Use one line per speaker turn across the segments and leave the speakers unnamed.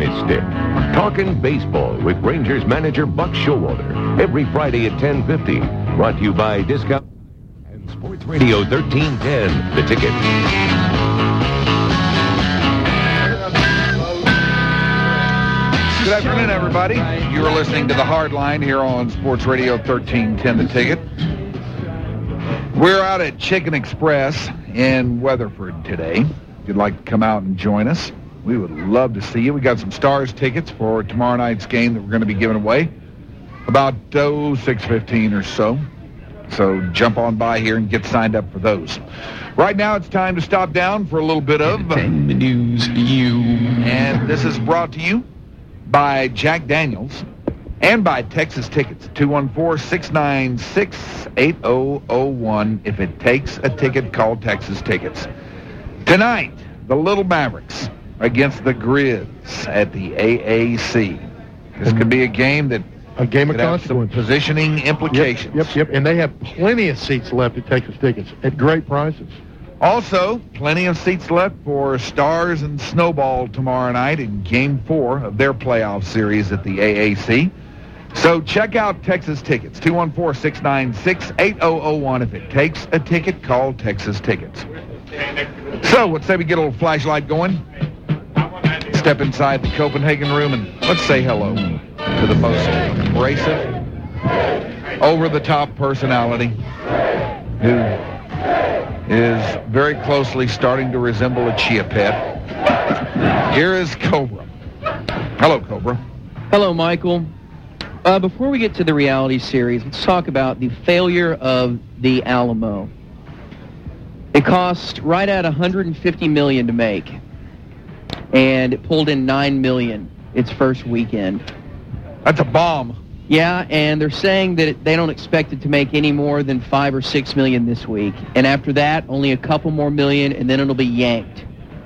in his stick. Talking Baseball with Rangers manager Buck Showalter. Every Friday at 10:50. Brought to you by Discount and Sports Radio 1310. The Ticket.
Good afternoon, everybody. You are listening to The Hard Line here on Sports Radio 1310, The Ticket. We're out at Chicken Express in Weatherford today. If you'd like to come out and join us, we would love to see you. We got some Stars tickets for tomorrow night's game that we're going to be giving away about 6:15 or so. So jump on by here and get signed up for those. Right now it's time to stop down for a little bit of
news to you.
And this is brought to you by Jack Daniels and by Texas Tickets. 214-696-8001. If it takes a ticket, call Texas Tickets. Tonight, the Little Mavericks against the Grizz at the AAC. This could be a game that
of
could have some
consequence.
positioning implications.
Yep. And they have plenty of seats left at Texas Tickets at great prices.
Also, plenty of seats left for Stars and Snowball tomorrow night in Game 4 of their playoff series at the AAC. So check out Texas Tickets, 214-696-8001. If it takes a ticket, call Texas Tickets. So let's say we get a little flashlight going. Step inside the Copenhagen room and let's say hello to the most abrasive, over-the-top personality who is very closely starting to resemble a chia pet. Here is Cobra. Hello, Cobra.
Hello, Michael. Before we get to the reality series, let's talk about the failure of the Alamo. It cost right at $150 million to make, and it pulled in $9 million its first weekend.
That's a bomb.
Yeah, and they're saying that they don't expect it to make any more than $5 or $6 million this week, and after that, only a couple more million, and then it'll be yanked.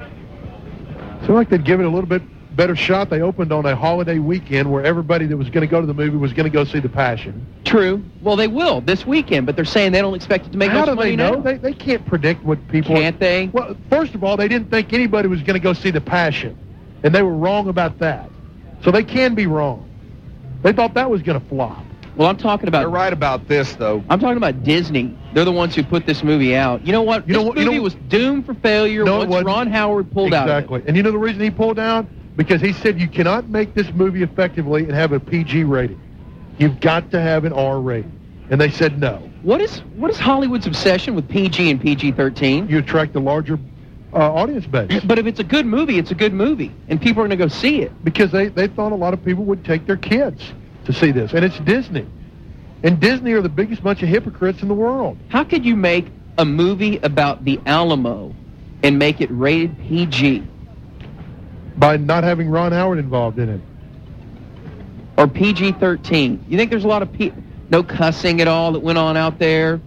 So like they'd give it a little bit better shot. They opened on a holiday weekend where everybody that was going to go to the movie was going to go see The Passion.
True. Well, they will this weekend, but they're saying they don't expect it to make much money.
How do they know? They can't predict what people...
Can't they?
Well, first of all, they didn't think anybody was going to go see The Passion, and they were wrong about that. So they can be wrong. They thought that was going to flop.
Well, I'm talking about...
They're right about this, though.
I'm talking about Disney. They're the ones who put this movie out. You know what? This movie was doomed for failure once Ron Howard pulled out of it.
Exactly. And you know the reason he pulled out? Because he said you cannot make this movie effectively and have a PG rating. You've got to have an R rating. And they said no.
What is Hollywood's obsession with PG and PG-13?
You attract a larger audience base.
But if it's a good movie, it's a good movie. And people are going to go see it.
Because they thought a lot of people would take their kids to see this. And it's Disney. And Disney are the biggest bunch of hypocrites in the world.
How could you make a movie about the Alamo and make it rated PG?
By not having Ron Howard involved in it.
Or PG-13. You think there's a lot of no cussing at all that went on out there?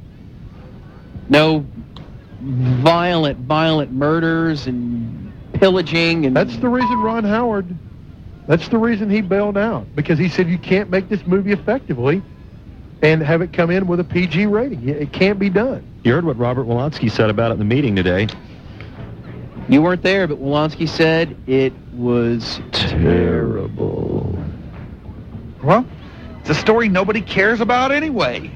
No violent murders and pillaging? And
that's the reason Ron Howard, that's the reason he bailed out. Because he said you can't make this movie effectively and have it come in with a PG rating. It can't be done.
You heard what Robert Wolanski said about it in the meeting today.
You weren't there, but Wolanski said it was terrible.
Well, it's a story nobody cares about anyway.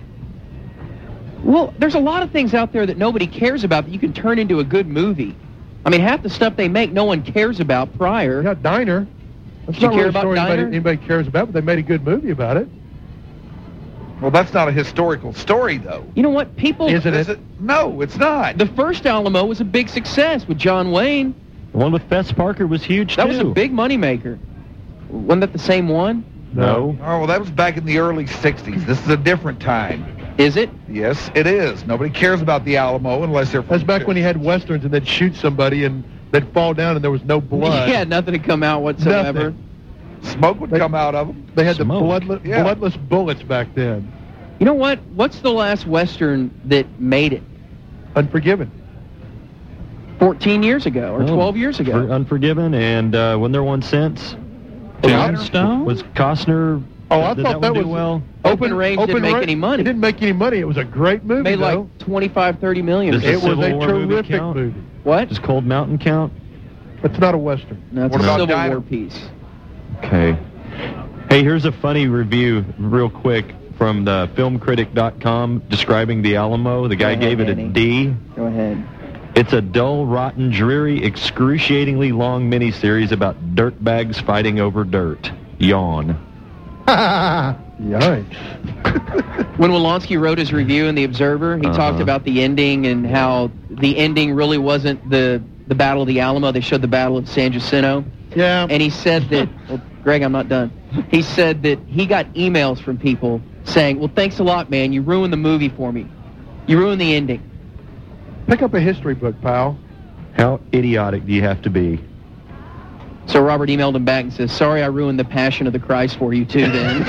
Well, there's a lot of things out there that nobody cares about that you can turn into a good movie. I mean, half the stuff they make no one cares about prior.
Yeah, Diner. That's
Did you
not
care
really a
about
story
Diner?
anybody cares about, but they made a good movie about it.
Well, that's not a historical story, though.
You know what? People...
Isn't it?
No, it's not.
The first Alamo was a big success with John Wayne.
The one with Fess Parker was huge,
That was a big moneymaker. Wasn't that the same one?
No.
Oh, well, that was back in the early 60s. This is a different time.
Is it?
Yes, it is. Nobody cares about the Alamo unless they're...
That's back when he had Westerns and they'd shoot somebody and they'd fall down and there was no blood.
Yeah, nothing to come out whatsoever.
Nothing.
Smoke would come out of them.
They had
Smoke.
the bloodless bullets back then.
You know what? What's the last Western that made it?
Unforgiven.
14 years ago or 12 years ago.
Unforgiven, and wasn't there one since?
Tombstone?
Was Costner...
Oh, I
did
thought that was...
well?
Open Range didn't make any money.
It didn't make any money. It was a great movie,
Made
though.
like 25, 30 million.
Does
It was
Civil
a
War movie
terrific
count?
movie.
What?
Does Cold Mountain count?
It's not a Western.
No, it's
What
a
about
Civil
Diner?
War piece.
Okay. Hey, here's a funny review, real quick, from the filmcritic.com describing the Alamo. The guy
Go ahead,
gave it a
Danny.
D.
Go ahead.
It's a dull, rotten, dreary, excruciatingly long miniseries about dirtbags fighting over dirt. Yawn.
Yikes.
When Wolanski wrote his review in The Observer, he talked about the ending and how the ending really wasn't the Battle of the Alamo. They showed the Battle of San Jacinto.
Yeah.
And he said that, well, Greg, I'm not done. He said that he got emails from people saying, well, thanks a lot, man. You ruined the movie for me. You ruined the ending.
Pick up a history book, pal.
How idiotic do you have to be?
So Robert emailed him back and says, sorry I ruined the Passion of the Christ for you, too, then.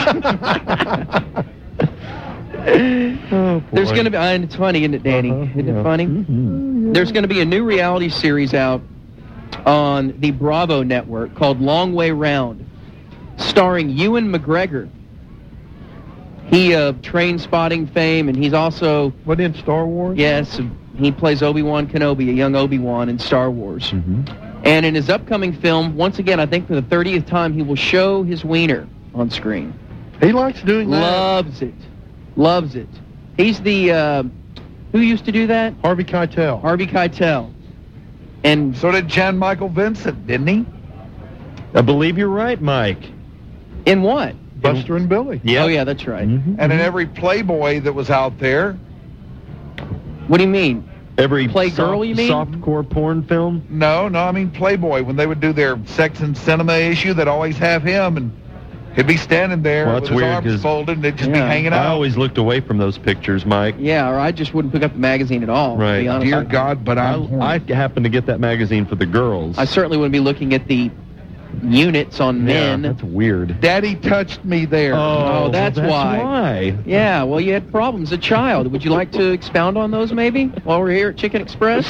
Oh, boy.
There's going to be, and it's funny, isn't it, Danny? Isn't it funny?
Mm-hmm.
There's going to be a new reality series out on the Bravo network called Long Way Round, starring Ewan McGregor. He train spotting fame, and he's also,
What, in Star Wars?
yes, he plays Obi-Wan Kenobi, a young Obi-Wan in Star Wars. And in his upcoming film, once again, I think for the 30th time, he will show his wiener on screen.
He likes doing that.
Loves it. Loves it. He's the, who used to do that?
Harvey Keitel.
Harvey Keitel. And
So did Jan Michael Vincent, didn't he?
I believe you're right, Mike.
in what?
Buster and Billy.
Yeah.
Oh, yeah, that's right.
Mhm.
And in every Playboy that was out there,
What do you mean?
Every
Playgirl, you mean?
softcore porn film?
no, I mean Playboy, when they would do their Sex and Cinema issue, they'd always have him, and he'd be standing there
Well,
with
that's
his
weird,
arms
'cause-
folded, and they'd just be
Yeah.
hanging
I
out.
always looked away from those pictures, Mike.
Yeah, or I just wouldn't pick up the magazine at all, to
Right.
be honest.
Dear God, but I'm horny.
I happen to get that magazine for the girls.
I certainly wouldn't be looking at the units on
Yeah,
men.
that's weird.
Daddy touched me there.
Oh, that's why. Yeah, well, you had problems as a child. Would you like to expound on those, maybe, while we're here at Chicken Express?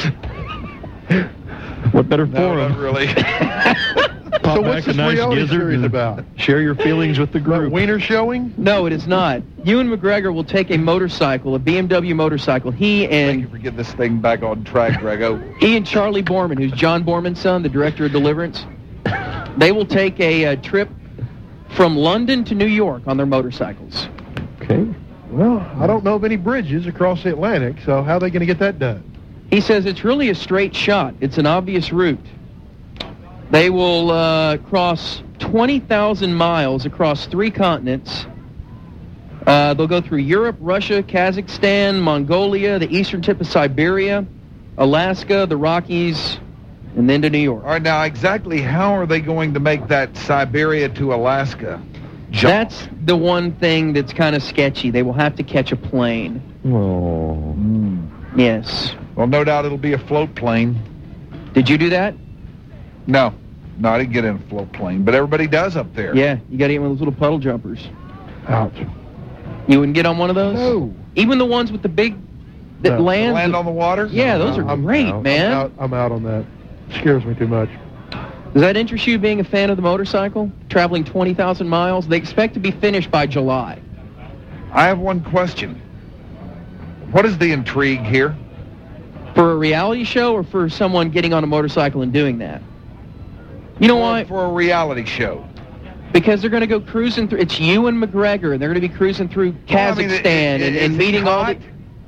What better
No,
forum?
not really.
Pop
So
back
what's
a
this
nice
reality
gizzard
series
and
about?
Share your feelings with the
About
group.
wiener showing?
No, it is not. Ewan McGregor will take a motorcycle, a BMW motorcycle. He
Thank you
and
for getting this thing back on track, Grego.
Charlie Borman, who's John Borman's son, the director of Deliverance, they will take a trip from London to New York on their motorcycles.
Okay.
Well, I don't know of any bridges across the Atlantic, so how are they going to get that done?
He says it's really a straight shot. It's an obvious route. They will cross 20,000 miles across 3 continents. They'll go through Europe, Russia, Kazakhstan, Mongolia, the eastern tip of Siberia, Alaska, the Rockies, and then to New York.
All right, now exactly how are they going to make that Siberia to Alaska jump?
That's the one thing that's kind of sketchy. They will have to catch a plane.
Oh.
Yes.
Well, no doubt it'll be a float plane.
Did you do that?
No, I didn't get in a float plane, but everybody does up there.
Yeah, you got to get one of those little puddle jumpers.
Ouch.
You wouldn't get on one of those?
No.
Even the ones with the big that
No.
land.
Land on the water?
Yeah, those are
I'm
great,
out.
man.
I'm out on that. Scares me too much.
Does that interest you, being a fan of the motorcycle? Traveling 20,000 miles? They expect to be finished by July.
I have one question. What is the intrigue here?
For a reality show or for someone getting on a motorcycle and doing that? You know why?
For a reality show.
Because they're going to go cruising through. It's Ewan McGregor, and they're going to be cruising through
Well, I mean,
Kazakhstan
is
and
he
meeting all the...
hot?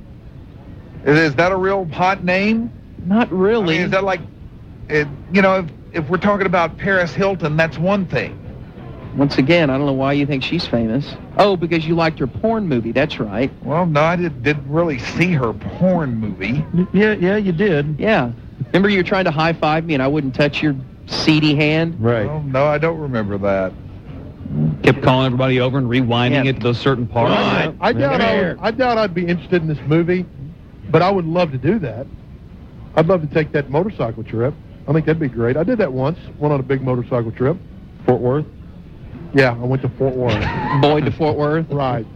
Is that a real hot name?
Not
I
really.
mean, is that like, if we're talking about Paris Hilton, that's one thing.
Once again, I don't know why you think she's famous. Oh, because you liked her porn movie. That's right.
Well, no, I didn't really see her porn movie.
Yeah, you did.
Yeah. Remember you were trying to high-five me and I wouldn't touch your seedy hand?
Right.
Well, no, I don't remember that.
Kept calling everybody over and rewinding
Yeah.
it to those certain parts.
I doubt I'd be interested in this movie, but I would love to do that. I'd love to take that motorcycle trip. I think that'd be great. I did that once. Went on a big motorcycle trip.
Fort Worth?
Yeah, I went to Fort Worth.
Boyd to Fort Worth?
Right.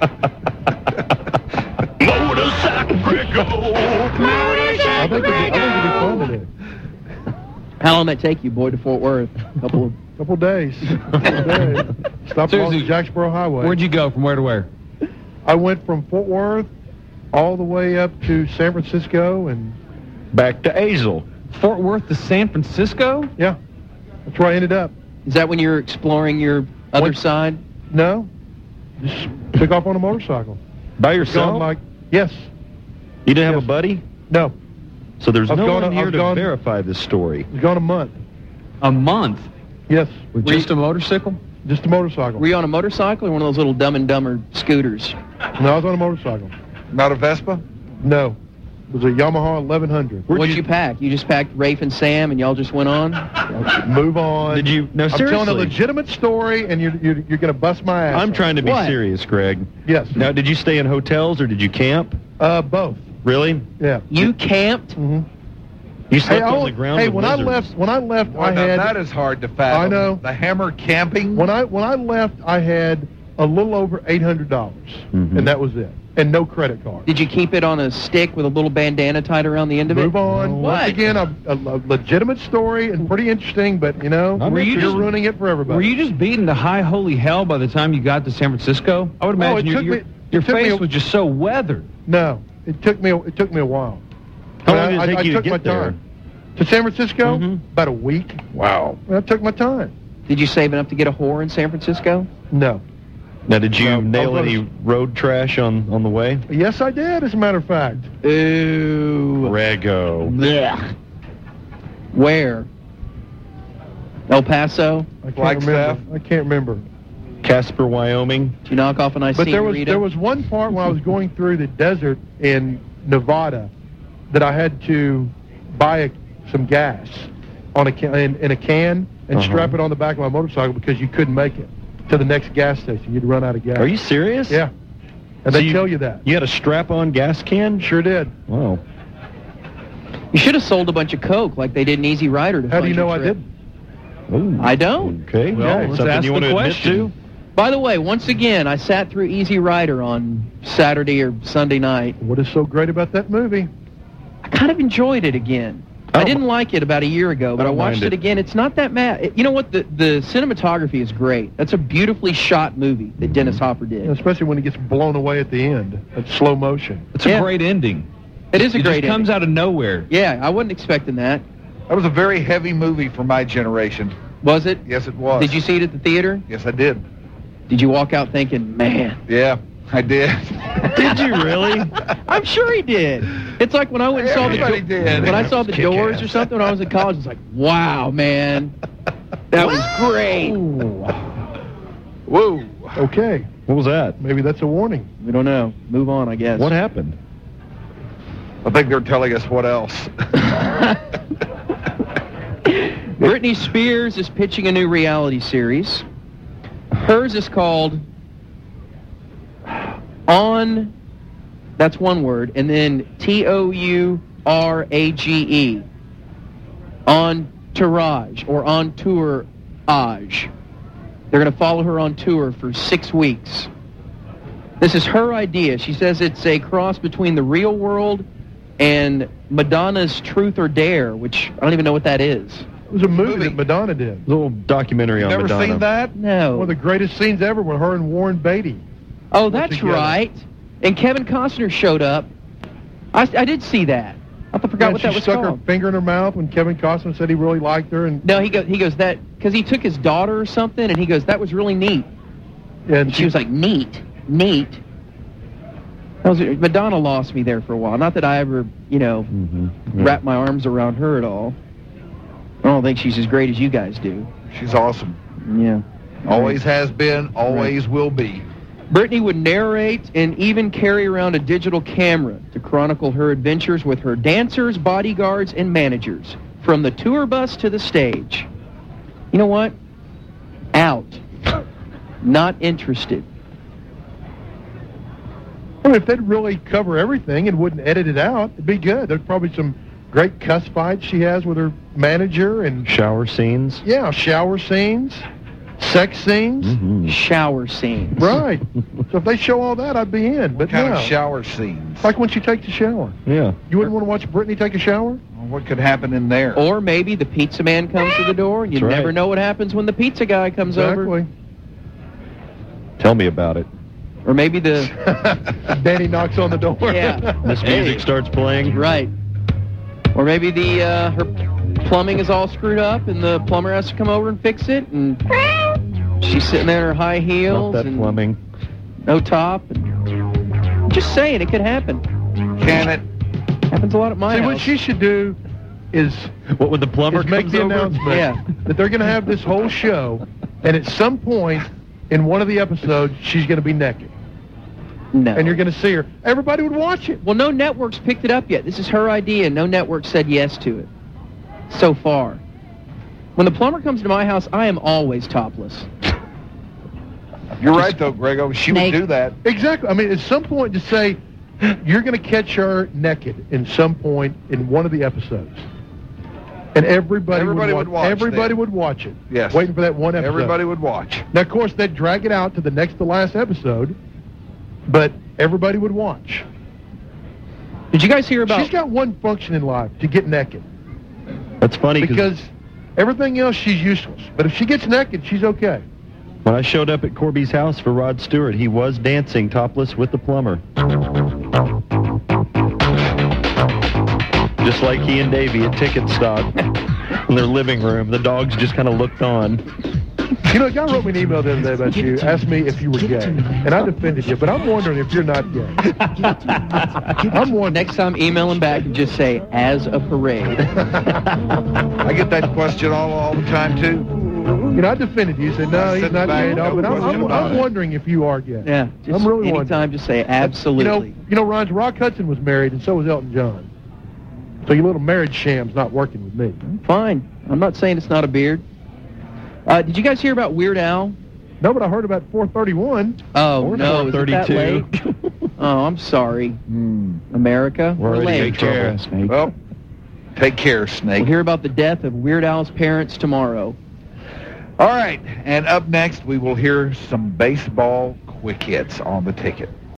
I think it'd be fun to do.
How long did that take you, Boyd to Fort Worth?
Couple days. Stopped along the Jacksboro Highway.
Where'd you go? From where to where?
I went from Fort Worth all the way up to San Francisco, and
Back to Azle.
Fort Worth to San Francisco?
yeah, that's where I ended up.
Is that when you're exploring your other
What?
side?
No. Just took off on a motorcycle.
By
Gone
yourself?
like, yes.
You didn't have
Yes.
a buddy?
No.
So there's
I've
no
gone-
one here
I've
to
gone-
verify this story.
It's gone a month.
A month
Yes.
with just a motorcycle?
Just a motorcycle.
Were you on a motorcycle or one of those little Dumb and Dumber scooters?
No, I was on a motorcycle.
Not a Vespa?
No. It was a Yamaha 1100.
What'd you pack? You just packed Rafe and Sam and y'all just went on?
Move on.
Did you? No,
I'm telling a
seriously.
legitimate story, and you're going to bust my ass.
I'm trying to be
What?
serious, Greg.
Yes.
Now, did you stay in hotels or did you camp?
Both.
Really?
Yeah.
You camped?
Mm-hmm.
You slept
Hey,
on the ground
hey,
with
when I
lizards.
left,
Well,
I
now,
had.
that is hard to fathom.
I know.
The Hammer camping?
When I left, I had a little over $800,
Mhm.
and that was it, and no credit card.
Did you keep it on a stick with a little bandana tied around the end of it?
Move on.
What?
Once again, a legitimate story and pretty interesting, but
Were you
you're
just-
ruining it for everybody.
Were you just beaten to high holy hell by the time you got to San Francisco? I would
No,
imagine
it took
your
me-
your
it took me
face
a-
was just so weathered.
No, it took me a while.
How
But
long did it take you to
took my
get there?
time. To San Francisco,
Mhm.
about a week.
Wow.
I took my time.
Did you save enough to get a whore in San Francisco?
No.
Now, did you
No,
nail
I was-
any road trash on the way?
Yes, I did, as a matter of fact.
Ooh.
Grego.
Blech. Where? El Paso?
I can't
Flagstaff?
remember. I can't remember.
Casper, Wyoming.
Did you knock off a nice
But there
senorita?
was one part when I was going through the desert in Nevada that I had to buy some gas on in a can and
Uh-huh.
strap it on the back of my motorcycle because you couldn't make it to the next gas station. You'd run out of gas.
Are you serious?
Yeah. And
So
they
you-
tell you that.
You had a strap-on gas can?
Sure did.
Wow.
You should have sold a bunch of coke like they did in Easy Rider. To
How do
fund
you
your
know I
trip.
didn't?
Ooh.
I don't.
Okay.
Well,
yeah,
let's
something
ask
you
the
want to
question.
admit
By the way, once again, I sat through Easy Rider on Saturday or Sunday night.
What is so great about that movie?
I kind of enjoyed it again.
I
I
don't
didn't like it about a year ago, but I
don't
watched
mind
it
it.
again. It's not that bad. You know what? The cinematography is great. That's a beautifully shot movie that Dennis Hopper did.
Especially when it gets blown away at the end. That's slow motion.
It's a
Yeah.
great ending.
It is a
It
great
just comes
ending.
out of nowhere.
Yeah, I wasn't expecting that.
That was a very heavy movie for my generation.
Was it?
Yes, it was.
Did you see it at the theater?
Yes, I did.
Did you walk out thinking, man?
Yeah, I did.
Did you really?
I'm sure he did. It's like when I went and saw
Everybody did.
when I saw the
Kick
Doors
ass.
or something when I was in college. It's like, wow, man, that was great.
Whoa.
Okay.
What was that?
Maybe that's a warning.
We don't know. Move on, I guess.
What happened?
I think they're telling us what else.
Britney Spears is pitching a new reality series. Hers is called On, that's one word, and then Tourage. Entourage, or Entourage. They're going to follow her on tour for 6 weeks. This is her idea. She says it's a cross between the real world and Madonna's Truth or Dare, which I don't even know what that is.
It was a movie that Madonna did.
A little documentary on
Never
Madonna.
seen that?
No.
One of the greatest scenes ever with her and Warren Beatty.
Oh, that's
together.
right. And Kevin Costner showed up. I did see that. I forgot
Yeah,
what
she
that was
stuck
called.
her finger in her mouth when Kevin Costner said he really liked her, and
No, he goes that because he took his daughter or something, and he goes, that was really neat. And she was like, neat. Madonna lost me there for a while. Not that I ever, wrap my arms around her at all. I don't think she's as great as you guys do.
She's awesome.
Yeah.
Always has been, always will be.
Britney would narrate and even carry around a digital camera to chronicle her adventures with her dancers, bodyguards, and managers, from the tour bus to the stage. You know what? Out. Not interested.
I mean, if they'd really cover everything and wouldn't edit it out, it'd be good. There's probably some great cuss fights she has with her manager, and
Shower scenes.
yeah, shower scenes, sex scenes.
Mhm.
Shower scenes.
Right. So if they show all that, I'd be in. But
What kind
no.
of shower scenes?
Like when she takes a shower.
Yeah.
You wouldn't want to watch Britney take a shower?
What could happen in there?
Or maybe the pizza man comes to the door, and you
That's right.
never know what happens when the pizza guy comes over.
Exactly.
Tell me about it.
Or maybe the...
Danny knocks on the door.
Yeah.
This music starts playing.
Right. Or maybe the plumbing is all screwed up, and the plumber has to come over and fix it, and she's sitting there in her high heels.
Not that
and
plumbing.
No top. And just saying, it could happen.
Can it?
Happens a lot at my
See,
house.
what she should do is
What, when the plumber
make
comes
the
over?
announcement
Yeah.
that they're going to have this whole show, and at some point in one of the episodes, she's going to be naked,
No.
and you're going to see her. Everybody would watch it.
Well, no network's picked it up yet. This is her idea, and no network said yes to it so far. When the plumber comes to my house, I am always topless.
You're right, though, Grego. She would do that.
Exactly. I mean, at some point, just say you're going to catch her naked in some point in one of the episodes, and everybody would watch. Everybody would watch it.
Yes.
Waiting for that one episode.
Everybody would watch.
Now, of course, they'd drag it out to the next to last episode, but everybody would watch.
Did you guys hear about...
She's got one function in life, to get naked.
That's funny
Because everything else, she's useless. But if she gets naked, she's okay.
when I showed up at Corby's house for Rod Stewart, he was dancing topless with the plumber. Just like he and Davey at Ticket Stock in their living room. The dogs just kind of looked on.
You know, a guy wrote me an email the other day about you, asked me if you were gay, and I defended you, but I'm wondering if you're not gay. I'm wondering.
Next time, email him back and just say, as a parade.
I get that question all the time, too.
You know, I defended you. You said, no, he's not gay at all, but I'm wondering if you are gay.
Yeah, just
I'm really
anytime,
wondering.
just say, absolutely.
You know, Ron, Rock Hudson was married, and so was Elton John. So your little marriage sham's not working with me.
Fine. I'm not saying it's not a beard. Did you guys hear about Weird Al?
No, but I heard about 431.
Oh,
Or
no, is it that
432.
late? Oh, I'm sorry. America.
We're already
late.
in trouble.
Snake.
Well, take care, Snake.
We'll hear about the death of Weird Al's parents tomorrow.
All right, and up next, we will hear some baseball quick hits on the ticket.